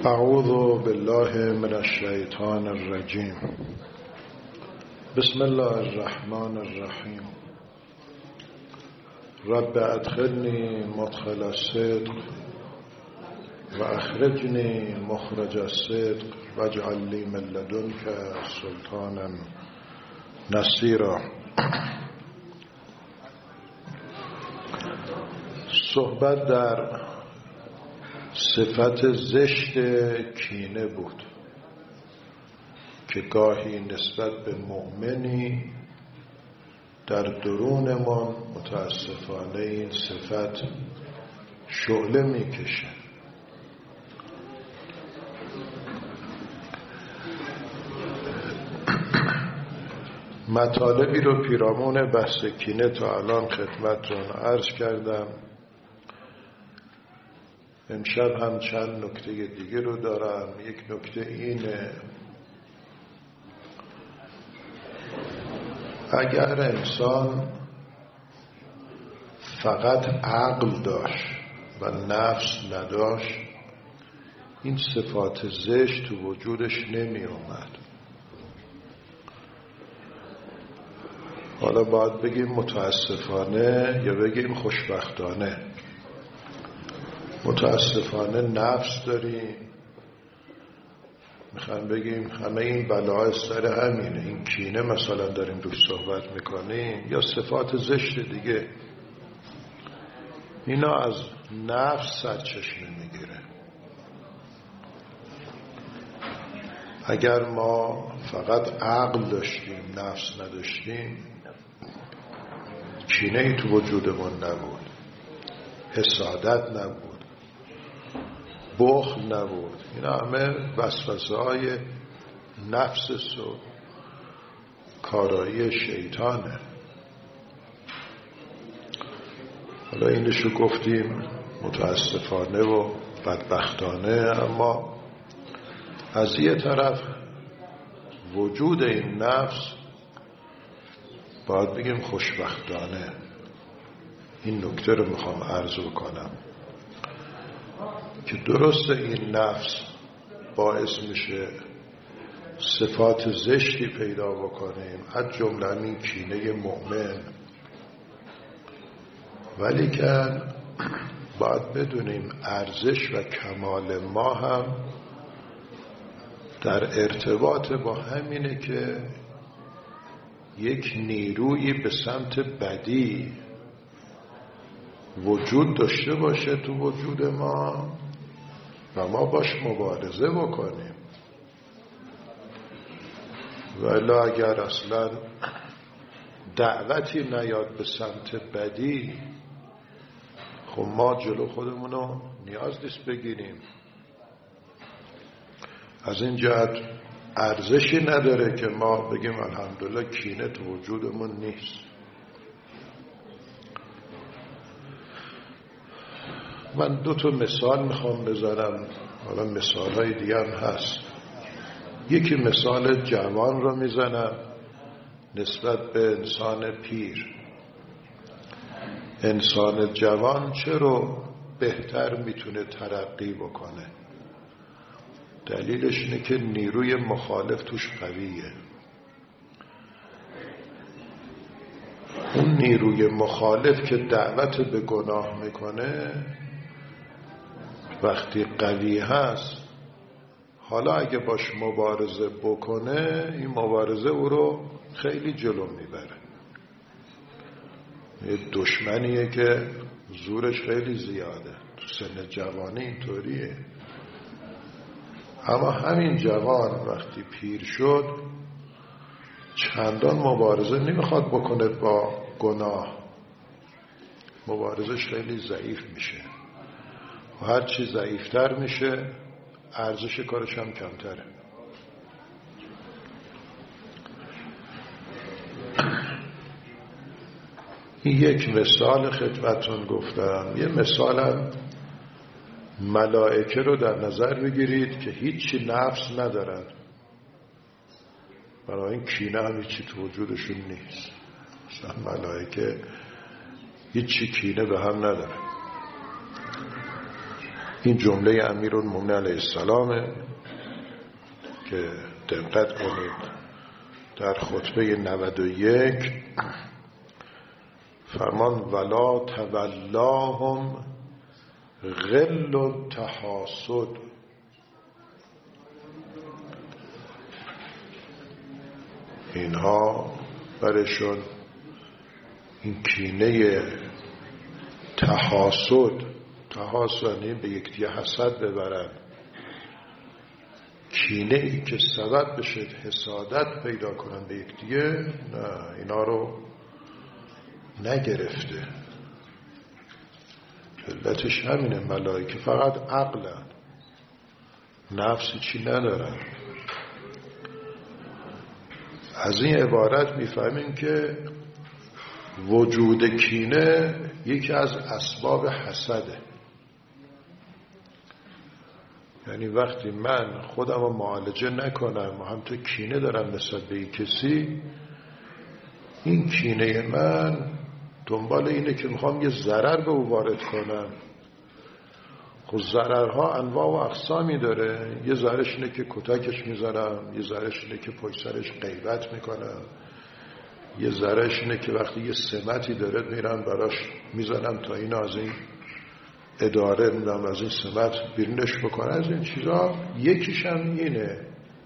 اعوذ بالله من الشیطان الرجیم. بسم الله الرحمن الرحیم. رب ادخلنی مدخل الصدق و اخرجنی مخرج الصدق واجعل لی من لدنک سلطانا نصیرا. صحبت در صفت زشت کینه بود که گاهی نسبت به مؤمنی در درونمان متاسفانه این صفت شعله میکشه. مطالبی رو پیرامون بحث کینه تا الان خدمتتون عرض کردم. امشب هم چند نکته دیگه رو دارم. یک نکته اینه، اگر انسان فقط عقل داشت و نفس نداشت، این صفات زشت تو وجودش نمی اومد. حالا باید بگیم متاسفانه یا بگیم خوشبختانه. متاسفانه نفس داریم، میخوام بگیم همه این بلاهای سر همینه. این کینه مثلا داریم روش صحبت میکنیم یا صفات زشت دیگه، اینا از نفس سرچشمه میگیره. اگر ما فقط عقل داشتیم، نفس نداشتیم، کینه ای تو وجودمون نبود، حسادت نبود، بخل نبود. اینا همه وسوسه های نفس و کارایی شیطانه. حالا اینشو گفتیم متاسفانه و بدبختانه، اما از یه طرف وجود این نفس باید بگیم خوشبختانه. این نکته رو میخوام عرض کنم که درست این نفس باعث میشه صفات زشتی پیدا بکنیم، از جمله این کینه مؤمن. ولی که باید بدونیم ارزش و کمال ما هم در ارتباط با همینه که یک نیرویی به سمت بدی وجود داشته باشه تو وجود ما و ما باش مبارزه بکنیم. ولی اگر اصلا دعوتی نیاد به سمت بدی، خب ما جلو خودمونو نیاز نیست بگیریم. از این جهت ارزشی نداره که ما بگیم الحمدلله کینه تو وجودمون نیست. من 2 مثال میخوام بذارم، حالا مثالهای دیگه هم هست. یکی مثال جوان رو میزنم نسبت به انسان پیر. انسان جوان چرا بهتر میتونه ترقی بکنه؟ دلیلش اینه که نیروی مخالف توش قویه. اون نیروی مخالف که دعوت به گناه میکنه وقتی قوی هست، حالا اگه باش مبارزه بکنه، این مبارزه او رو خیلی جلو میبره. یه دشمنیه که زورش خیلی زیاده. تو سن جوانی اینطوریه. اما همین جوان وقتی پیر شد چندان مبارزه نمیخواد بکنه با گناه. مبارزش خیلی ضعیف میشه و هر چی ضعیفتر میشه ارزش کارش هم کمتره. این یک مثال خدمتون گفتم. یه مثالم ملائکه رو در نظر بگیرید که هیچی نفس ندارن، برای این کینه هم هیچی تو وجودشون نیست. مثلا ملائکه هیچی کینه به هم نداره. این جمله امیرالمومنین علیه السلام که دقت کنید در خطبه 91 فرمان ولا تولاهم غل و تحاسد. اینها برشون این کینه تحاسدی به یکدیگه حسد ببرن، کینه ای که سبب بشه حسادت پیدا کنن به یکدیگه، نه، اینا رو نگرفته. علتش همینه، ملائکه فقط عقلن، نفسی چی ندارن. از این عبارت میفهمیم که وجود کینه یکی از اسباب حسده. یعنی وقتی من خودم رو معالجه نکنم و همطور کینه دارم نسبت به یک کسی، این کینه من دنبال اینه که میخوام یه ضرر به او وارد کنم. خب ضررها انواع و اقسامی داره. یه ضررش اینه که کتکش میزنم، یه ضررش اینه که پشت سرش غیبت میکنم، یه ضررش اینه که وقتی یه سمتی داره میرم براش میزنم تا این از این اداره میدم از این سمت بیرونش بکنه. از این چیزا یکیش هم اینه.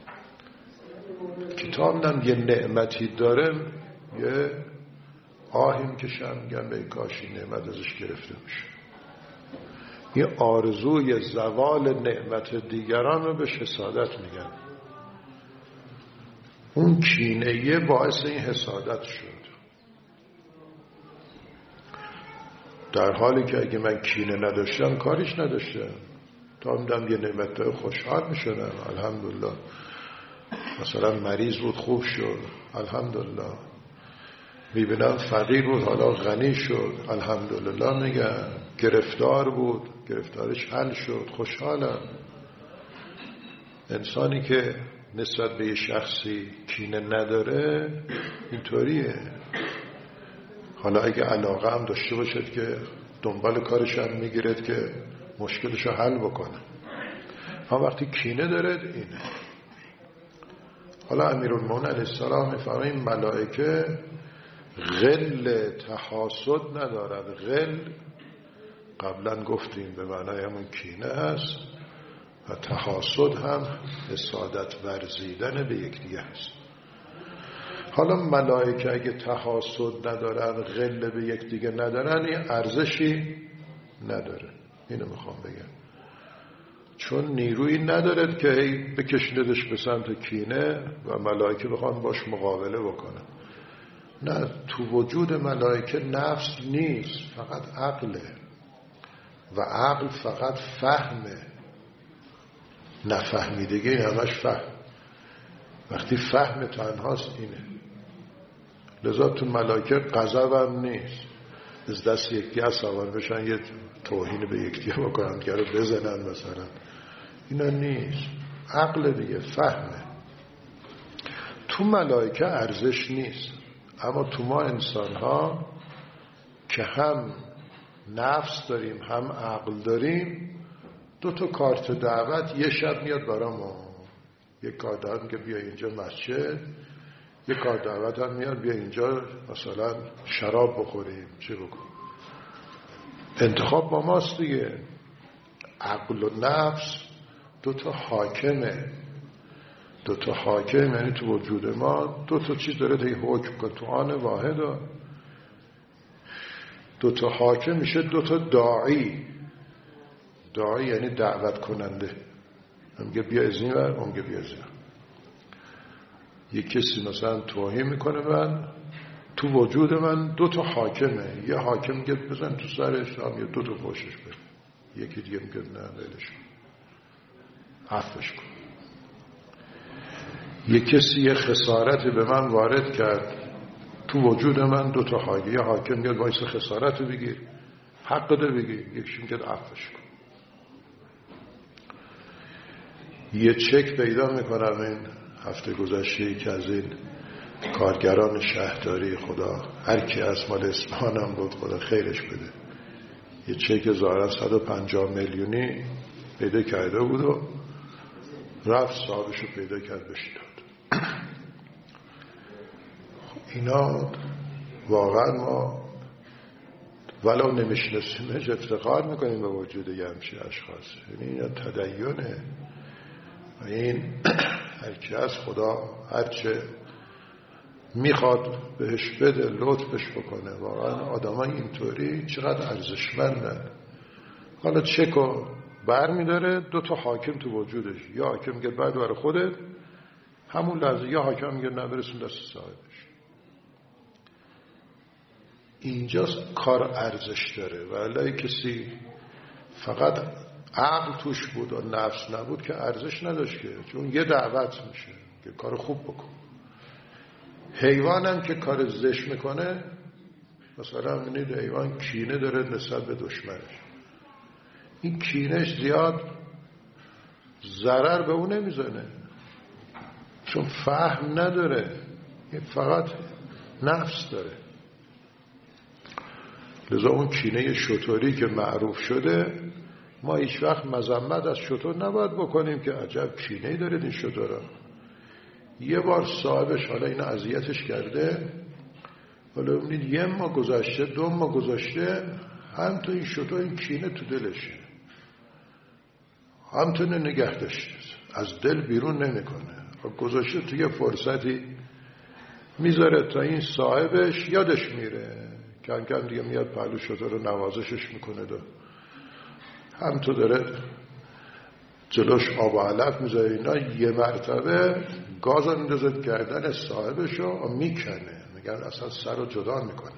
کتاب هم یه نعمتی داره، یه آهی میکشم میگم ای کاش این نعمت ازش گرفته میشه. یه آرزوی زوال نعمت دیگران رو به حسادت میگن. اون کینه باعث این حسادت شد، در حالی که اگه من کینه نداشتم کاریش نداشتم. تا میدم یه نعمت داره خوشحال میشدم، الحمدلله. مثلا مریض بود خوب شد، الحمدلله. میبینم فقیر بود حالا غنی شد، الحمدلله میگم. گرفتار بود گرفتارش حل شد، خوشحالم. انسانی که نسبت به یه شخصی کینه نداره اینطوریه. حالا اگه علاقه هم داشته باشد که دنبال کارش هم میگیرد که مشکلش رو حل بکنه. اما وقتی کینه داره اینه. حالا امیرالمومنین علیه السلام میفرماید این ملائکه غل تحاسد ندارد. غل قبلا گفتیم به معنای همون کینه هست و تحاسد هم حسادت ورزیدن به یکدیگه هست. حالا ملائکه اگه تحاسد ندارن، غل به یکدیگه ندارن، این ارزشی نداره. اینو میخوام بگم. چون نیرویی ندارد که بکشندش به سمت کینه و ملائکه بخوان باش مقابله بکنن. نه، تو وجود ملائکه نفس نیست، فقط عقله و عقل فقط فهمه. نفهمیدگی همش فهم. وقتی فهم تنهاست اینه. لذا تو ملائکه غضب هم نیست، از دست یکی عصبانی بشن یه توهین به یکی بکنن که رو بزنن مثلا، اینا نیست. عقل دیگه، فهمه. تو ملائکه ارزش نیست. اما تو ما انسان ها که هم نفس داریم هم عقل داریم، دو تا کارت دعوت یه شب میاد برای ما. یک کارت دعوت میگه بیا اینجا مسجد، یک کارت دعوت هم میاد بیا اینجا مثلا شراب بخوریم، چه بکن. انتخاب با ماست دیگه. عقل و نفس دو تا حاکمه. دو تا حاکم یعنی تو وجود ما دو تا چیز داره دیگه حکم کنه. تو آن واحد دو تا حاکم میشه دو تا داعی. داعی یعنی دعوت کننده. میگه بیا از این ور، میگه بیا از این ور. یک کسی مثلا توهین میکنه من، تو وجود من دو تا حاکمه. یه حاکم میگه بزن تو سرش، هم یه دو تا پشتش بر. یکی دیگه میگه نه ولش کن، عفوش کن. یه کسی یه خسارتی به من وارد کرد، تو وجود من دو تا حاکم. یه حاکم میگه وایس خسارت رو بگیر، حق ده بگیر. یکیش میگه عفوش کن. یه چک پیدا میکنم این هفته گذشته که از این کارگران شهرداری، خدا هر کی از مال اصفهانم بود خدا خیرش بده، یه چک ظاهرا 150 میلیونی پیدا کرده بود و رفت صاحبش رو پیدا کرد بهش داد. اینا واقعا ما ولو نمیشناسیمش افتخار میکنیم به وجود یه همچین اشخاص. یعنی اینا تدینه و این هرکی از خدا هرچه میخواد بهش بده، لطفش بکنه. واقعا آدمای اینطوری چقدر ارزشمندن. حالا چکو بر میداره 2 تا حاکم تو وجودش، یا حاکم میگه بعد برای خودت همون لحظه، یا حاکم میگه نبرسون دست صاحبش. اینجاست کار ارزش داره. ولی کسی فقط عقل توش بود و نفس نبود که ارزش نداشت، که چون یه دعوت میشه که کار خوب بکن. حیوانم که کار زشت میکنه، مثلا میبینید حیوان کینه داره نسبت به دشمنش، این کینهش زیاد ضرر به اون نمیزنه چون فهم نداره، این فقط نفس داره. لذا اون کینه شتری که معروف شده، ما هیچ وقت مذمت از شتر نباید بکنیم که عجب کینه‌ای دارید این شترها. یه بار صاحبش حالا اینو اذیتش کرده، حالا ببینید 1 ماه گذشته 2 ماه گذشته، هم تو این شتر این کینه تو دلشه، هم تو نگه داشته، از دل بیرون نمیکنه. گذاشته تو یه فرصتی میذاره تا این صاحبش یادش میره، کم کم دیگه میاد پهلو شتر رو نوازشش میکنه و هم تو داره جلوش آب و علف میذاره. اینا یه مرتبه گاز رو میندازه گردن صاحبش رو میکنه، میگن اصلا سر رو جدا میکنه.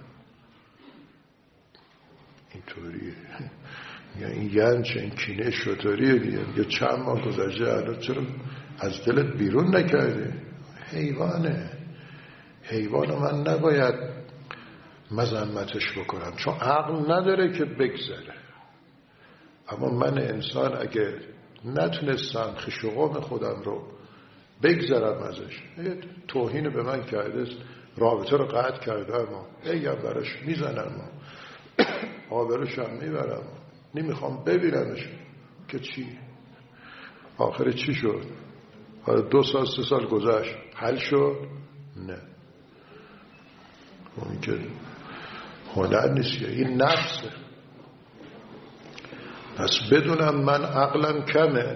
اینطوریه. این یعنی چه این کینه شتریه دیگه. یه چند ماه گذشته الان چرا از دلت بیرون نکرده؟ حیوانه. حیوان من نباید مذمتش بکنم چون عقل نداره که بگذره. اما من انسان اگه نتونستم خویش و قوم خودم رو بگذرم ازش، توهین به من کرده، رابطه رو قطع کرده، اما اگه برش میزنم، آبرش هم میبرم، نمیخوام ببینمش، که چی؟ آخر چی شد؟ حالا 2 سال 3 سال گذشت، حل شد؟ نه. اون که هنر نیست که، این نفسه. پس بدونم من عقلم کمه،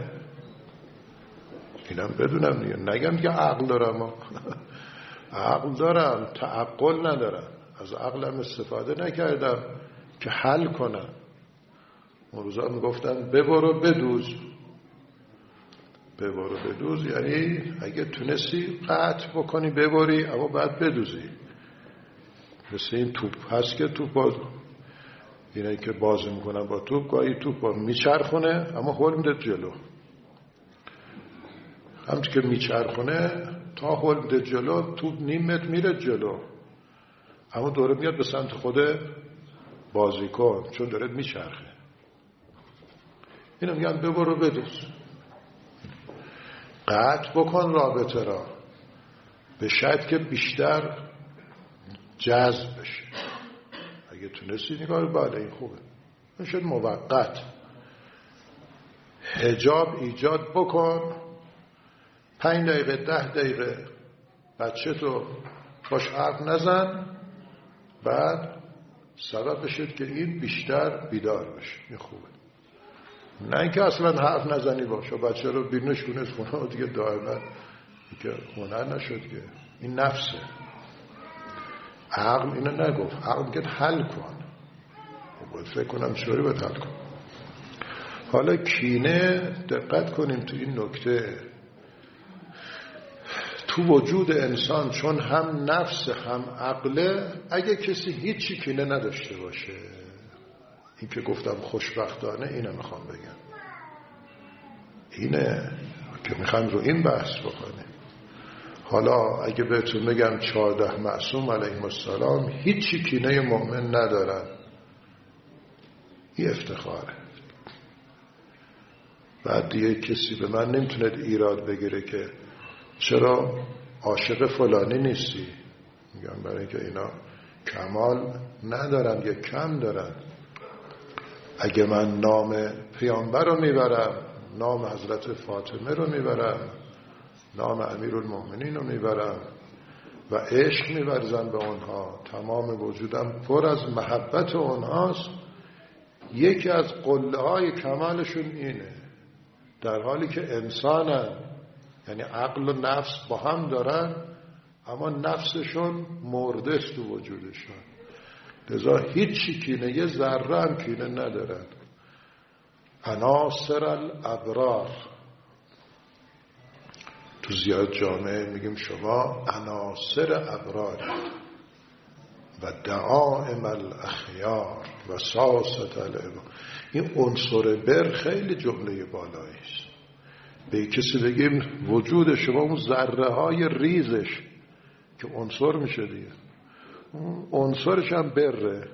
اینم بدونم دیگه. نگم که عقل دارم، عقل دارم، تعقل ندارم. از عقلم استفاده نکردم که حل کنم. اون روزا میگفتن ببر و بدوز. ببر و بدوز یعنی اگه تونستی قطع بکنی ببری، اما بعد بدوزی. مثل این توپ هست که توپ باز، اینه که بازی میکنن با توپ، گاهی توپ با میچرخونه اما هول میده جلو. همچون که میچرخونه تا هول میده جلو، توپ نیم متر میره جلو، اما دوره میاد به سمت خود بازیکن چون داره میچرخه. اینو میگن ببر و بدوز. قطع بکن رابطه را به شرط که بیشتر جذب بشه. اگه تونستی نگاه بله این خوبه، میشه موقت. حجاب ایجاد بکن، 5 دقیقه 10 دقیقه بچه تو باش حرف نزن، بعد سبب بشید که این بیشتر بیدار بشه. این خوبه. نه اینکه اصلا حرف نزنی باشه بچه رو بیرونش کنه از خونه و دیگه دائما که هنر نشد که. این نفسه. عقل اینو نگفت. عقل میگه حل کن. باید فکر کنم چطوری باید حل کن. حالا کینه، دقت کنیم تو این نکته، تو وجود انسان چون هم نفس هم عقله، اگه کسی هیچی کینه نداشته باشه، این که گفتم خوشبختانه، اینو میخوام بگم، اینه که میخوام رو این بحث بکنیم. حالا اگه بهتون بگم 14 معصوم علیهم السلام هیچی کینه مؤمن ندارن، این افتخاره. بعد دیگه کسی به من نمیتونه ایراد بگیره که چرا عاشق فلانی نیستی. میگم برای اینکه اینا کمال ندارن یا کم دارن. اگه من نام پیامبر رو میبرم، نام حضرت فاطمه رو میبرم، نام امیرالمؤمنین رو میبرم و عشق می‌ورزم به اونها، تمام وجودم پر از محبت اونهاست. یکی از قله‌های کمالشون اینه، در حالی که انسانن، یعنی عقل و نفس با هم دارن، اما نفسشون مرده است تو وجودشون، لذا هیچی کینه، یه ذره هم کینه ندارن. عناصر الابرار، تو زیاد جامعه میگیم شما عناصر ابرارید و دعائم الاخیار و ساست العباد. این عنصر بر خیلی جمله بالایی است. به کسی بگیم وجود شما اون ذره های ریزش که عنصر میشه دیگه، عنصرش هم بره،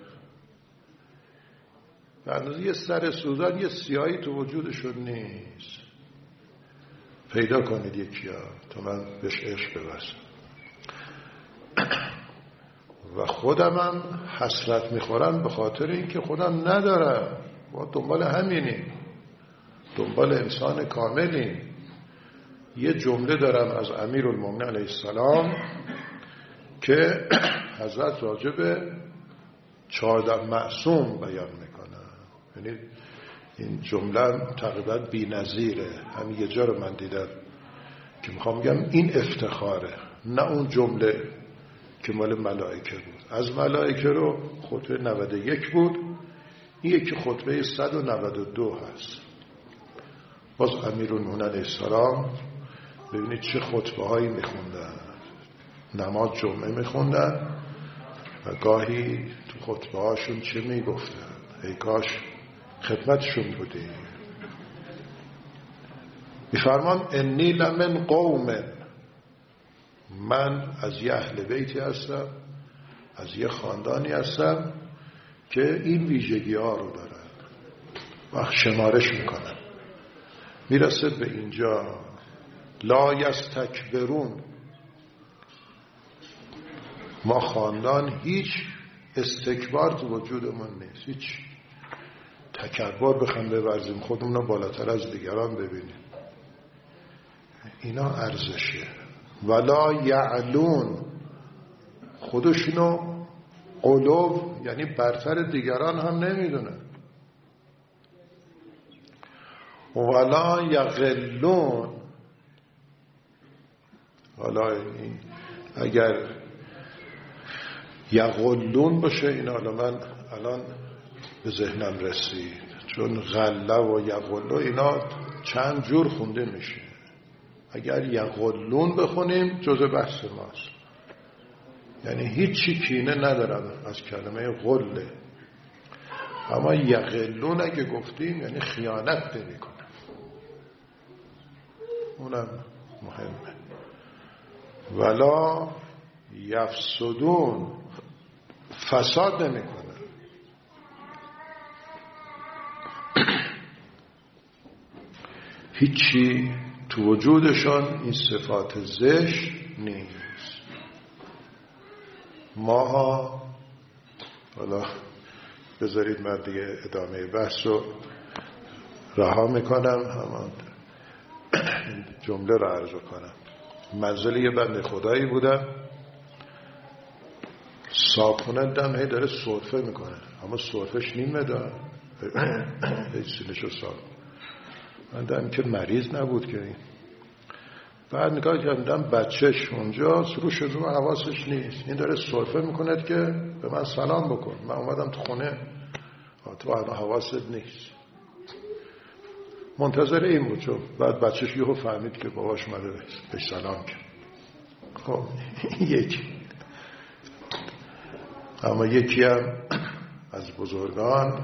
به اندازه یه سر سوزن یه سیاهی تو وجودشون نیست. پیدا کنید یکی ها تا من بهش عشق بورزم. و خودم هم حسرت میخورم به خاطر اینکه خودم ندارم. ما دنبال همینیم، دنبال انسان کاملیم. یه جمله دارم از امیرالمؤمنین علیه السلام که حضرت راجع به 14 معصوم بیان میکنه. یعنی این جمله تقریبا بی‌نظیره. همین یه جا رو من دیدم که میخوام بگم این افتخاره، نه اون جمله که مال ملائکه بود. از ملائکه رو خطبه 91 بود، این یکی خطبه 192 هست. باز امیرالمؤمنین علیه السلام ببینید چه خطبه هایی میخوندن. نماز جمعه میخوندن و گاهی تو خطبه هاشون چه میگفتن، ای کاش خدمتشون بودی. میفرمان انی لمن قوم، من از یه اهل بیتی هستم، از یه خاندانی هستم که این ویژگی ها رو دارن. وقت شمارش میکنن میرسه به اینجا، لا یستکبرون، ما خاندان هیچ استکبار تو وجودمون نیست، هیچ تکبر بخوام بورزیم خودمون رو بالاتر از دیگران ببینیم، اینا ارزشه. ولا یعلون، خودشونو علو یعنی برتر دیگران هم نمیدونه. ولا یغلون، حالا این اگر یغلون باشه، این حالا من الان به ذهنم رسید، چون غله و یغلو اینا چند جور خونده میشه. اگر یغلون بخونیم جزء بحث ماست، یعنی هیچی کینه ندارم از کلمه غله. اما یغلون اگه گفتیم یعنی خیانت نمی کنم، اونم مهمه. ولا یفسدون، فساد نمی کنه. هیچی تو وجودشان این صفات زشت نیست. ماها، حالا بذارید من دیگه ادامه بحث رو رها میکنم، همان جمله رو عرض کنم. منزل یه بنده خدایی بودم، صابخونه دم هی داره سرفه میکنه، اما سرفش نیمه دار هی سینشو صاف. من دم که مریض نبود که این. بعد نگاه کردم بچهش اونجاست، روش رو حواسش نیست، این داره سرفه میکند که به من سلام بکن. من اومدم تو خونه، تو حواست نیست، منتظر این بود. چون بعد بچهش یهو فهمید که باباش اومده بهش سلام کرد. خب یکی. اما یکی هم از بزرگان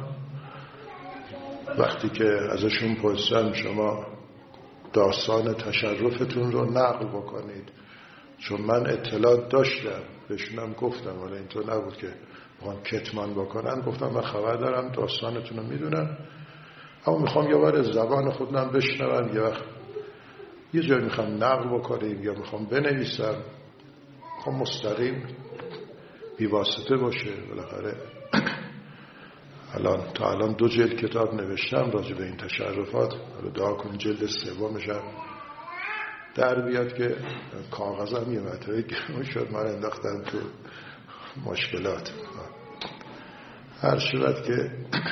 وقتی که ازشون پرسیدم شما داستان تشرفتون رو نقل بکنید، چون من اطلاع داشتم، بهشونم گفتم، ولی اینطور نبود که بخوام کتمان بکنن، گفتم من خبر دارم داستانتون رو میدونم، اما میخوام یه بار زبان خودم بشنوم، یه وقت یه جایی میخوام نقل بکنیم یا میخوام بنویسم، میخوام مستقیم بی واسطه باشه. بالاخره تا الان 2 جلد کتاب نوشتم راجع به این تشرفات. حالا دعا کن جلد 3 در بیاد که کاغذم یه مطرحی گرون شد، من انداختم تو مشکلات. هر شود که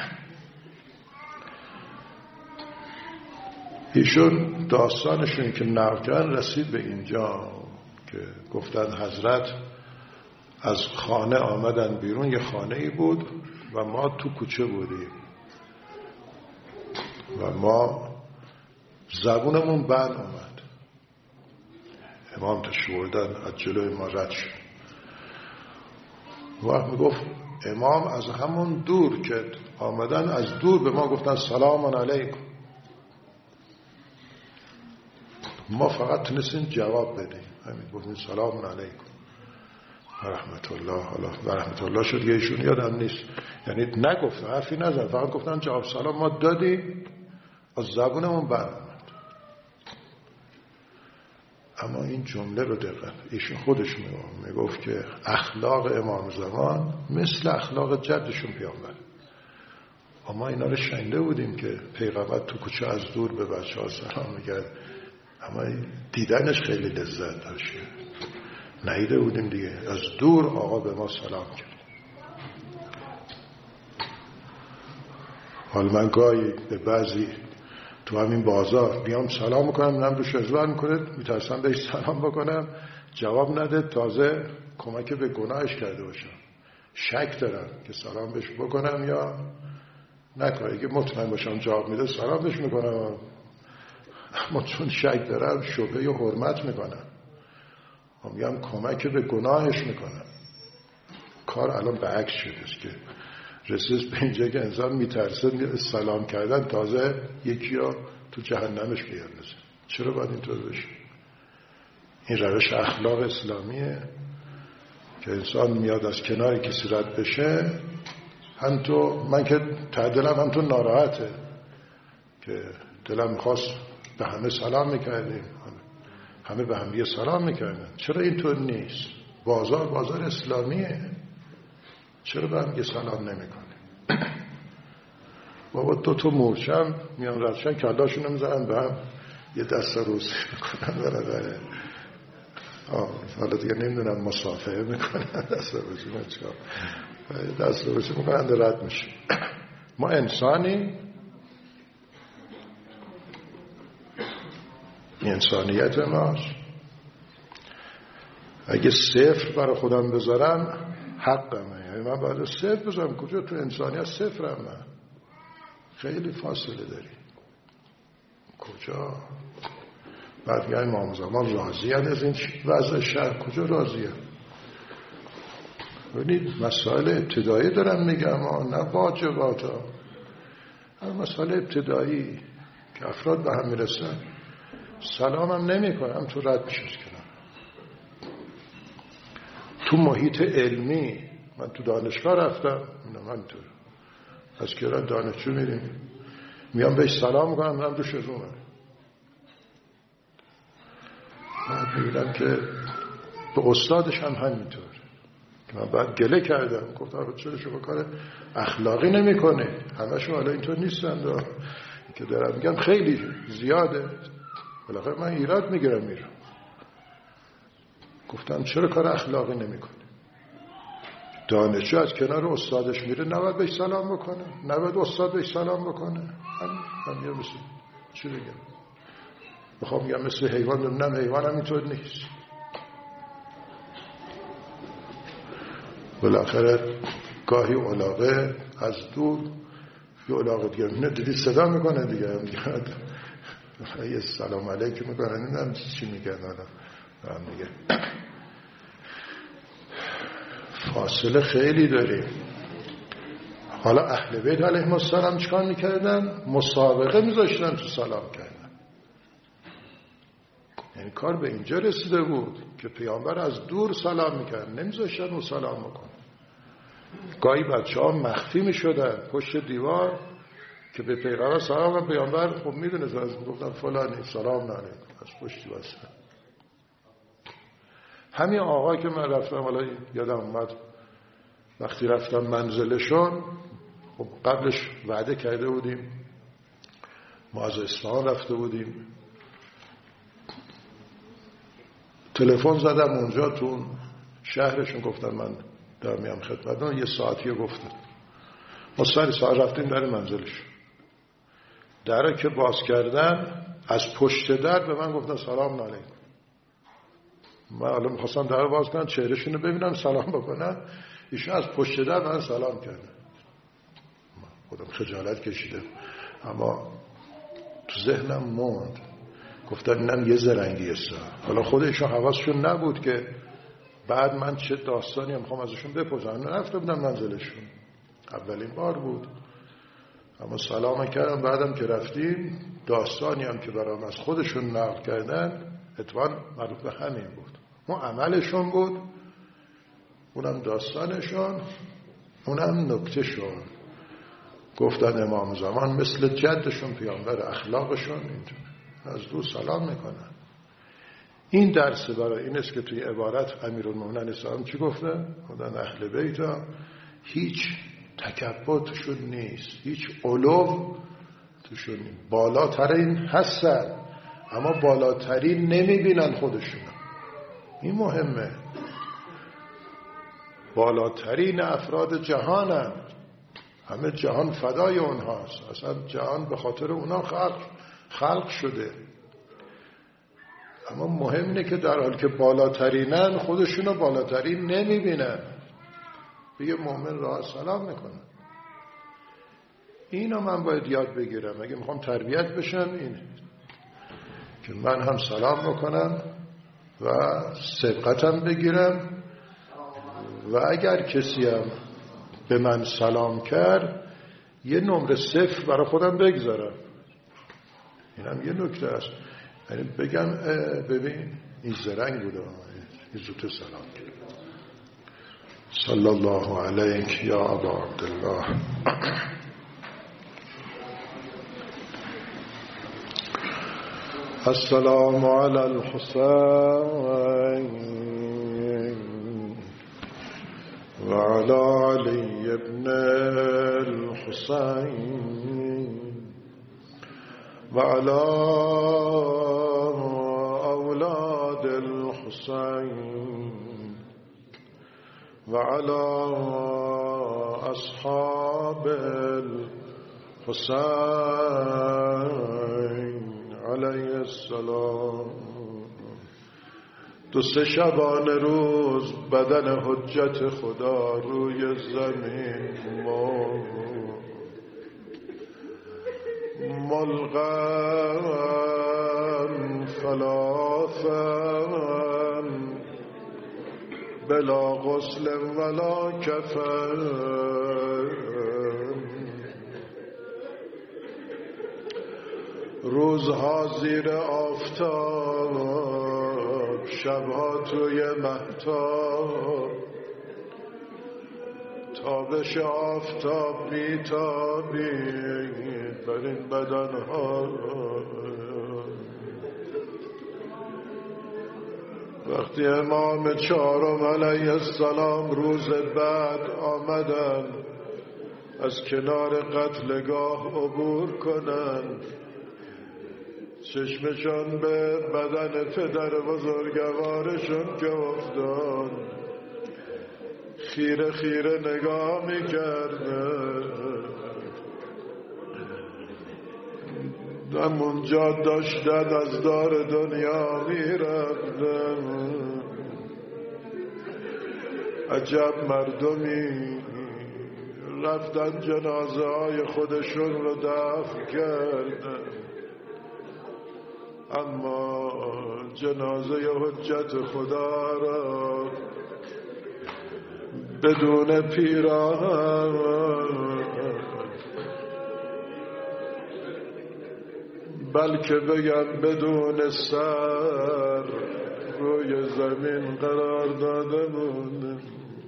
ایشون داستانشون که نقدن رسید به اینجا که گفتن حضرت از خانه آمدن بیرون، یه خانه ای بود و ما تو کوچه بودیم و ما زبونمون بند اومد. امام تشریف بردن از جلوی ما رد شد. وقت میگفت امام از همون دور که آمدن از دور به ما گفتن سلام علیکم. ما فقط تونستیم جواب بدیم، همین گفتیم سلام علیکم و رحمت الله. حالا و رحمت الله شد یه ایشون یادم نیست، یعنی نگفتن، حرفی نزد، فقط گفتن جواب سلام ما دادیم، از زبونمون بند اومد. اما این جمله رو دقیقا ایشون خودش میگفت که اخلاق امام زمان مثل اخلاق جدشون پیامبر. اما اینا رو شنیده بودیم که پیغمبر تو کوچه از دور به بچه ها سلام میگرد، اما دیدنش خیلی لذت داشت. ندیده بودیم دیگه، از دور آقا به ما سلام کرد. حالا من گاهی به بعضی تو همین بازار بیام سلام میکنم، نم روش ازوار میکنه، میترسم بهش سلام بکنم جواب نده، تازه کمک به گناهش کرده باشم. شک دارم که سلام بهش بکنم یا نکنم. اگه مطمئن باشم جواب میده سلام بهش میکنم، اما چون شک دارم شبهه یا حرمت میکنم، میگم کمک به گناهش میکنم. کار الان به عکس شده است که رسید به اینجا که انسان میترسه سلام کردن، تازه یکی ها تو جهنمش بیاندازه. چرا باید اینطور بشه؟ این روش اخلاق اسلامیه که انسان میاد از کنار کسی رد بشه، هم تو من که دلم هم تو ناراحته که دلم میخواست به همه سلام میکردیم، همه به هم یه سلام میکردن. چرا اینطور نیست؟ بازار اسلامیه، چرا به هم یه سلام نمیکنه؟ بابا 2 مورچم میان ردشن کلاشونو میزنن به هم، یه دست روزی میکنن برادره. حالا دیگه نمیدونم مصافحه میکنن، دست روزی دست روزی میکنن رد میشه. ما انسانی، انسانیت ماست. اگه 0 برای خودم بذارم حقمه، یعنی من باید 0 بذارم. کجا تو انسانیت 0 من؟ خیلی فاصله داری. کجا؟ بعد میگه امام زمان راضی از این وضع شهر. کجا راضیه؟ ببینید مسائل ابتدایی دارم میگم، نه واجبات ها. مسائل ابتدایی که افراد به هم میرسن سلامم نمی کنم، تو رد میشید کنم. تو محیط علمی من تو دانشگاه رفتم، من تو از کران دانشجو میریم، میام بهش سلام میکنم، من روش از اونه. من میبینم که به استادش هم همینطور که من بعد گله کردم، گفتم چرا شما کار اخلاقی نمی کنه؟ همشون حالا اینطور نیستن که دارم میگم خیلی زیاده. بالاخره من ایراد میگیرم میرم. گفتم چرا کار اخلاقی نمیکنه؟ دانشجو از کنار استادش میره، نباید بهش سلام بکنه؟ نباید استاد بهش سلام بکنه؟ من مثل چی بگم؟ میخوام میگم مثل حیوان، نه حیوان هم اینطور نیست. بالاخره گاهی علاقه از دور یه علاقه دیگه نه دیدی صدا میکنه دیگه، یه سلام علیکم میکنه، نمیدونم چی میگن. حالا میگه فاصله خیلی داریم. حالا اهل بیت علیهم السلام چیکار میکردن؟ مسابقه میذاشتن تو سلام کردن. یعنی کار به اینجا رسیده بود که پیامبر از دور سلام میکردن، نمیذاشتن او سلام بکنه. گاهی بچه ها مخفی میشدن پشت دیوار که به پیغمبر سلام کنن. پیامبر خب میدونه از گفتن فلانی سلام علیکم از پشتی واسه. همین آقا که من رفتم، حالا یادم اومد وقتی رفتم منزلشون، خب قبلش وعده کرده بودیم، ما از اصفهان رفته بودیم، تلفن زدم اونجا تو شهرشون، گفتن من دارم میام خدمتتون، یه ساعتی گفتن. ما سر ساعت رفتیم در منزلش، دره که باز کردن از پشت در به من گفتن سلام علیکم. من الان می‌خواستم در باز کنم چهرهشون رو ببینم سلام بکنم، ایشون از پشت در من سلام کردن. خودم خجالت کشیدم، اما تو ذهنم موند، گفتن اینم یه زرنگی است. حالا خودشون حواسشون نبود که بعد من چه داستانی میخوام ازشون بپرسم. رفته بودم منزلشون، اولین بار بود، اما سلام کردم. بعدم که رفتیم داستانی هم که برام از خودشون نقل کردن اتفاقا مربوط به همین بود. اون عملشون بود، اونم داستانشون، اونم نکتهشون. گفتن امام زمان مثل جدشون پیامبر، اخلاقشون اینجور از دو سلام میکنن. این درس برای این است که توی عبارت امیرالمومنین اسلام چی گفته؟ خودن اهل بیت ها هیچ تکبر توشون نیست، هیچ علو توشون نیست. بالاترین هستن اما بالاترین نمیبینن خودشون. این مهمه. بالاترین افراد جهانن، همه جهان فدای اونهاست، اصلا جهان به خاطر اونا خلق شده. اما مهم اینه که در حال که بالاترینن خودشونو بالاترین نمیبینن. به یه مؤمن راه سلام میکنن. اینو من باید یاد بگیرم اگه میخوام تربیت بشم، اینه که من هم سلام بکنم و سبقتم بگیرم، و اگر کسی هم به من سلام کرد یه نمره 0 برای خودم بگذارم. اینم یه نکته است، یعنی بگم ببین این زرنگ بوده، این زودت سلام کرد. صلی الله علیک یا ابا عبدالله. السلام علی الحسین وعلى علي ابن الحسين وعلى أولاد الحسين وعلى أصحاب الحسين عليه السلام. 2 شبانه روز بدن حجت خدا روی زمین ملقن ثلاثا بلا غسل ولا کفن، روزها زیر آفتاب، شبها توی مهتاب، تابش آفتاب میتابید بر این بدنها. وقتی امام 4 علیه السلام روز بعد آمدن از کنار قتلگاه عبور کنند، چشمشان به بدن پدر بزرگوارشون که افتاد، خیره خیره نگاه میکرده. همونجا داشتن از دار دنیا میرفتن. عجب مردمی رفتن جنازه های خودشون رو دفن کردن، اما جنازه حجت خدا را بدون پیراهن، بلکه بگم بدون سر روی زمین قرار داده بود.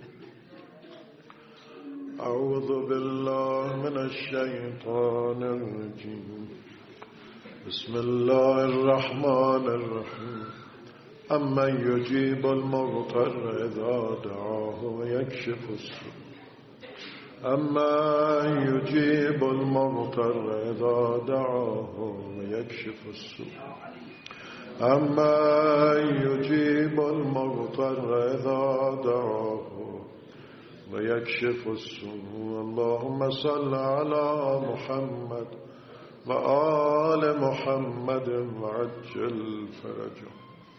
اعوذ بالله من الشیطان الرجیم. بسم الله الرحمن الرحیم. امن یجیب المضطر اذا دعاه و یکشف السوء أمن يجيب المضطر إذا دعاه ويكشف السوء أمن يجيب المضطر إذا دعاه ويكشف السوء اللهم صل على محمد وآل محمد وعجل فرجه.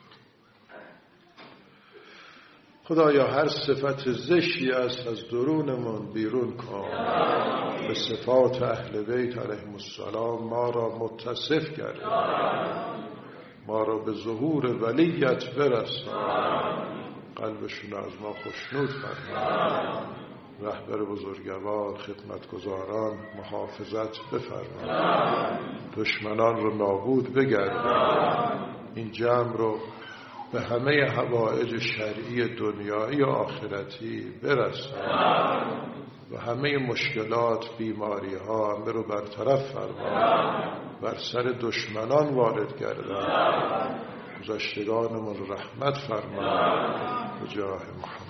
خدایا هر صفت زشتی است از درونمون بیرون کن، به صفات اهل بیت علیهم السلام ما را متصف گردان، ما را به ظهور ولیت برسان، قلبشون از ما خوشنود فرما، رهبر بزرگوار خدمتگزاران محافظت بفرما، دشمنان رو نابود بگردان، این جمع رو به همه حوائج شرعی دنیایی و آخرتی برسان و همه مشکلات بیماری ها همه رو برطرف فرما، بر سر دشمنان وارد گردان، گذشتگانمون رحمت فرما به جاه محمد.